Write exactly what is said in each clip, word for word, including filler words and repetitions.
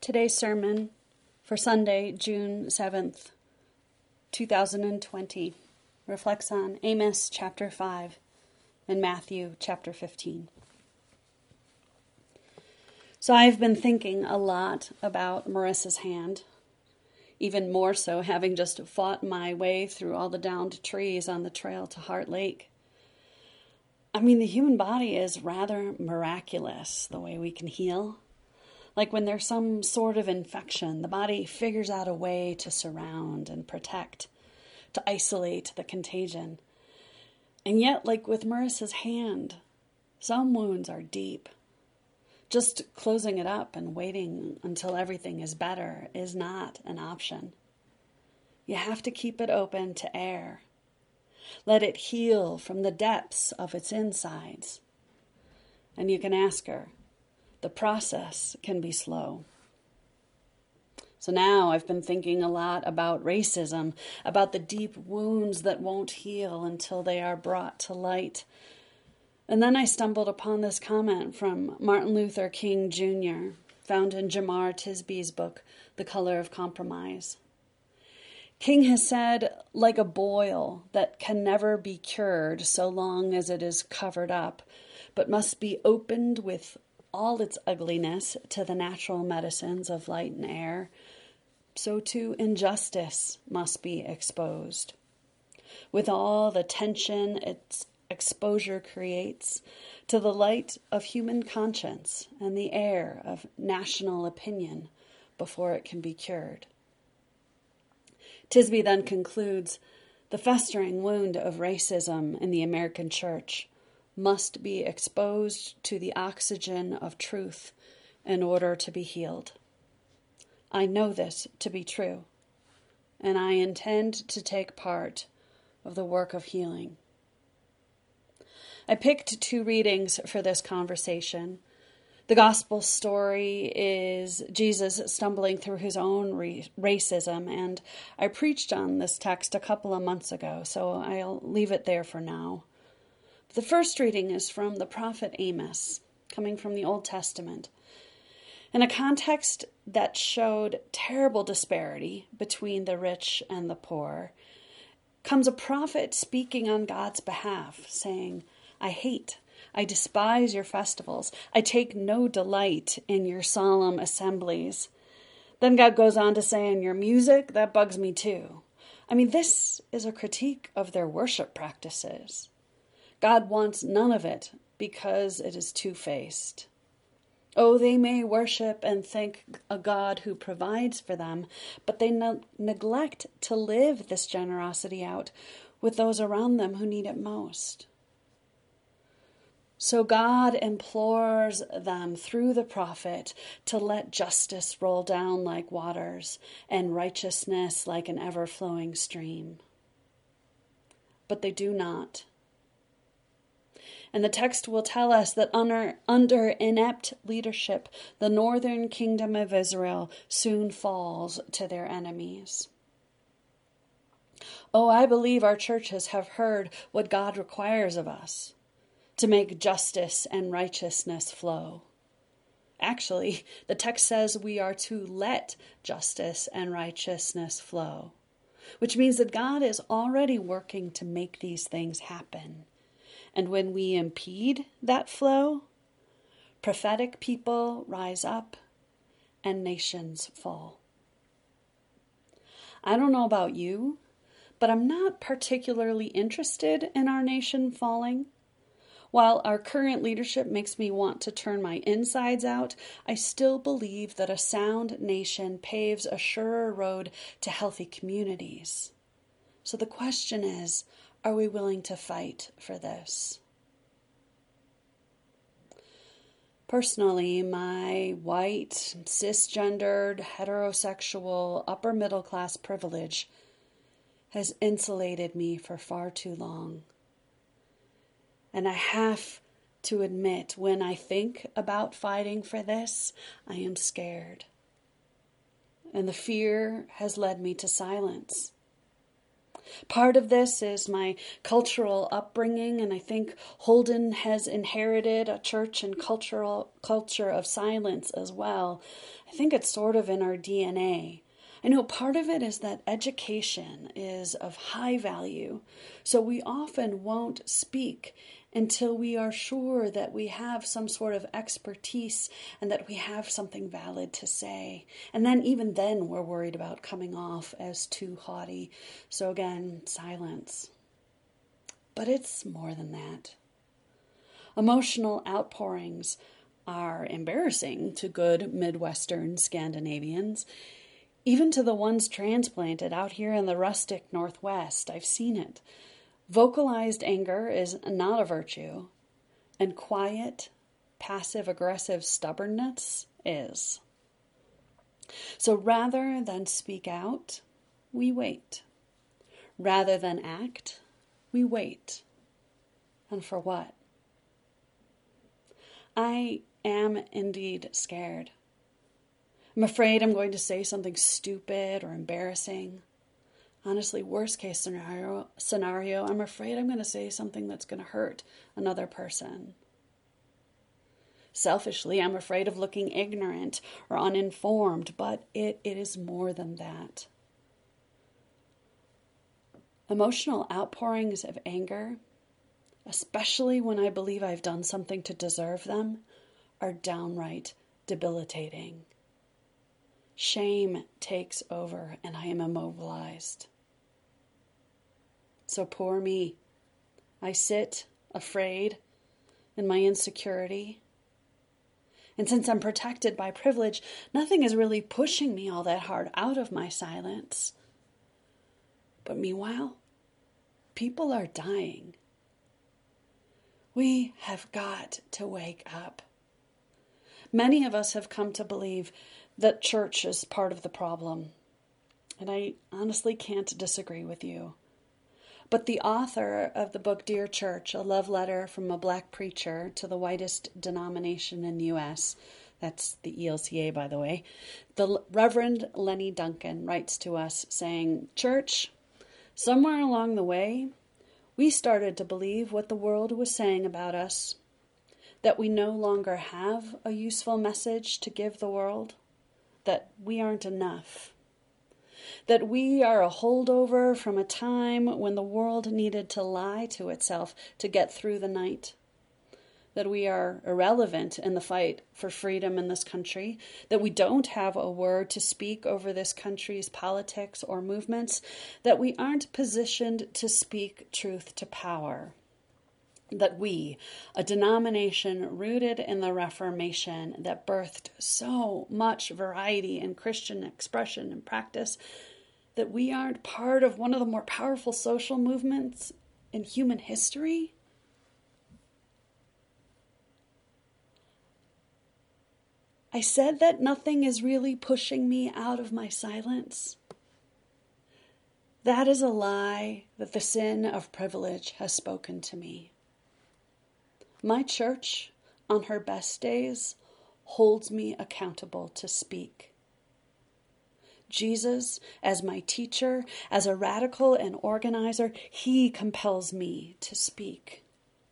Today's sermon for Sunday, June seventh, two thousand twenty, reflects on Amos chapter five and Matthew chapter fifteen. So I've been thinking a lot about Marissa's hand, even more so having just fought my way through all the downed trees on the trail to Heart Lake. I mean, the human body is rather miraculous, the way we can heal. Like when there's some sort of infection, the body figures out a way to surround and protect, to isolate the contagion. And yet, like with Marissa's hand, some wounds are deep. Just closing it up and waiting until everything is better is not an option. You have to keep it open to air. Let it heal from the depths of its insides. And you can ask her, the process can be slow. So now I've been thinking a lot about racism, about the deep wounds that won't heal until they are brought to light. And then I stumbled upon this comment from Martin Luther King Junior, found in Jemar Tisby's book, The Color of Compromise. King has said, like a boil that can never be cured so long as it is covered up, but must be opened with all its ugliness to the natural medicines of light and air, so too injustice must be exposed. With all the tension its exposure creates to the light of human conscience and the air of national opinion before it can be cured. Tisby then concludes, the festering wound of racism in the American church must be exposed to the oxygen of truth in order to be healed. I know this to be true, and I intend to take part of the work of healing. I picked two readings for this conversation. The gospel story is Jesus stumbling through his own re- racism, and I preached on this text a couple of months ago, so I'll leave it there for now. The first reading is from the prophet Amos, coming from the Old Testament. In a context that showed terrible disparity between the rich and the poor, comes a prophet speaking on God's behalf, saying, I hate, I despise your festivals. I take no delight in your solemn assemblies. Then God goes on to say, in your music, that bugs me too. I mean, this is a critique of their worship practices. God wants none of it because it is two-faced. Oh, they may worship and thank a God who provides for them, but they ne- neglect to live this generosity out with those around them who need it most. So God implores them through the prophet to let justice roll down like waters and righteousness like an ever-flowing stream. But they do not. And the text will tell us that under, under inept leadership, the northern kingdom of Israel soon falls to their enemies. Oh, I believe our churches have heard what God requires of us, to make justice and righteousness flow. Actually, the text says we are to let justice and righteousness flow, which means that God is already working to make these things happen. And when we impede that flow, prophetic people rise up and nations fall. I don't know about you, but I'm not particularly interested in our nation falling. While our current leadership makes me want to turn my insides out, I still believe that a sound nation paves a surer road to healthy communities. So the question is, are we willing to fight for this? Personally, my white, cisgendered, heterosexual, upper middle class privilege has insulated me for far too long. And I have to admit, when I think about fighting for this, I am scared. And the fear has led me to silence. Part of this is my cultural upbringing, and I think Holden has inherited a church and cultural culture of silence as well. I think it's sort of in our D N A. I know part of it is that education is of high value, so we often won't speak until we are sure that we have some sort of expertise and that we have something valid to say. And then even then we're worried about coming off as too haughty. So again, silence. But it's more than that. Emotional outpourings are embarrassing to good Midwestern Scandinavians, even to the ones transplanted out here in the rustic Northwest. I've seen it. Vocalized anger is not a virtue, and quiet, passive-aggressive stubbornness is. So rather than speak out, we wait. Rather than act, we wait. And for what? I am indeed scared. I'm afraid I'm going to say something stupid or embarrassing. Honestly, worst case scenario, scenario, I'm afraid I'm going to say something that's going to hurt another person. Selfishly, I'm afraid of looking ignorant or uninformed, but it, it is more than that. Emotional outpourings of anger, especially when I believe I've done something to deserve them, are downright debilitating. Shame takes over and I am immobilized. So poor me. I sit afraid in my insecurity. And since I'm protected by privilege, nothing is really pushing me all that hard out of my silence. But meanwhile, people are dying. We have got to wake up. Many of us have come to believe that church is part of the problem. And I honestly can't disagree with you. But the author of the book Dear Church, a love letter from a black preacher to the whitest denomination in the U S, that's the E L C A, by the way, the Reverend Lenny Duncan writes to us saying, "Church, somewhere along the way, we started to believe what the world was saying about us, that we no longer have a useful message to give the world, that we aren't enough, that we are a holdover from a time when the world needed to lie to itself to get through the night, that we are irrelevant in the fight for freedom in this country, that we don't have a word to speak over this country's politics or movements, that we aren't positioned to speak truth to power. That we, a denomination rooted in the Reformation that birthed so much variety in Christian expression and practice, that we aren't part of one of the more powerful social movements in human history?" I said that nothing is really pushing me out of my silence. That is a lie that the sin of privilege has spoken to me. My church, on her best days, holds me accountable to speak. Jesus, as my teacher, as a radical and organizer, he compels me to speak.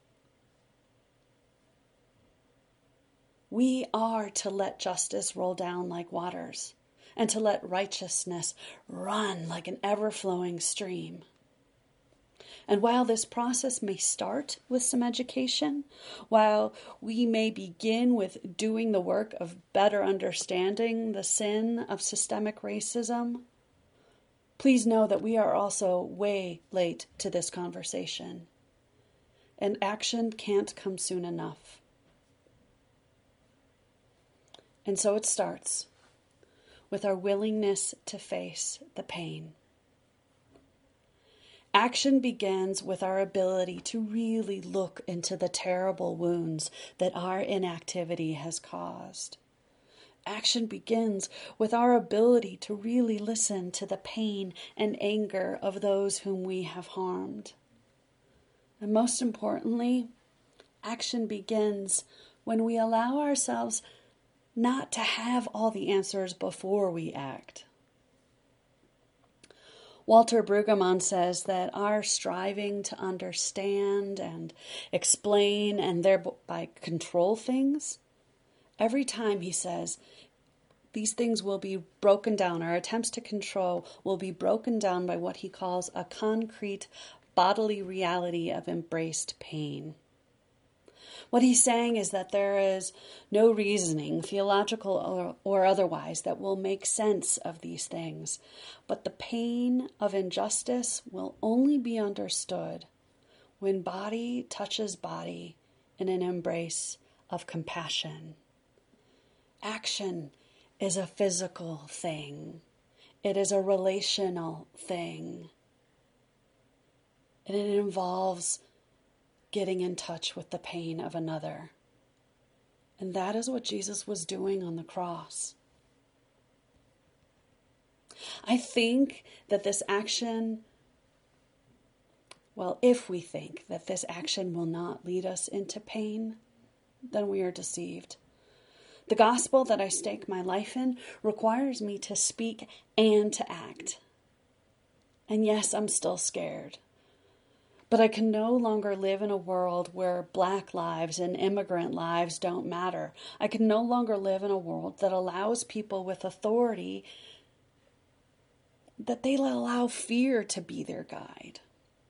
We are to let justice roll down like waters, and to let righteousness run like an ever-flowing stream. And while this process may start with some education, while we may begin with doing the work of better understanding the sin of systemic racism, please know that we are also way late to this conversation, and action can't come soon enough. And so it starts with our willingness to face the pain. Action begins with our ability to really look into the terrible wounds that our inactivity has caused. Action begins with our ability to really listen to the pain and anger of those whom we have harmed. And most importantly, action begins when we allow ourselves not to have all the answers before we act. Walter Brueggemann says that our striving to understand and explain and thereby control things, every time, he says, these things will be broken down. Our attempts to control will be broken down by what he calls a concrete bodily reality of embraced pain. What he's saying is that there is no reasoning, theological or, or otherwise, that will make sense of these things. But the pain of injustice will only be understood when body touches body in an embrace of compassion. Action is a physical thing. It is a relational thing. And it involves getting in touch with the pain of another. And that is what Jesus was doing on the cross. I think that this action, well, if we think that this action will not lead us into pain, then we are deceived. The gospel that I stake my life in requires me to speak and to act. And yes, I'm still scared. But I can no longer live in a world where Black lives and immigrant lives don't matter. I can no longer live in a world that allows people with authority, that they allow fear to be their guide.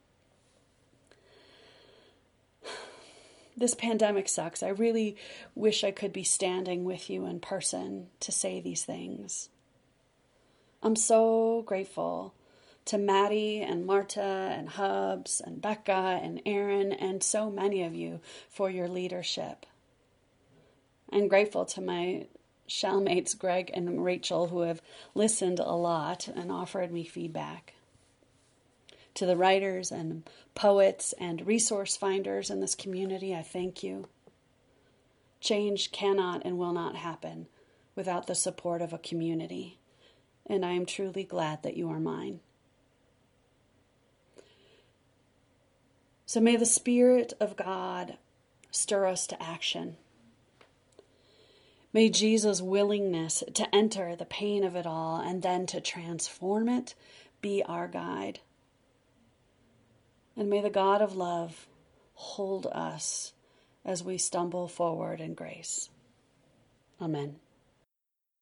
This pandemic sucks. I really wish I could be standing with you in person to say these things. I'm so grateful to Maddie and Marta and Hubs and Becca and Aaron and so many of you for your leadership. I'm grateful to my shellmates Greg and Rachel who have listened a lot and offered me feedback. To the writers and poets and resource finders in this community, I thank you. Change cannot and will not happen without the support of a community, and I am truly glad that you are mine. So may the Spirit of God stir us to action. May Jesus' willingness to enter the pain of it all and then to transform it be our guide. And may the God of love hold us as we stumble forward in grace. Amen.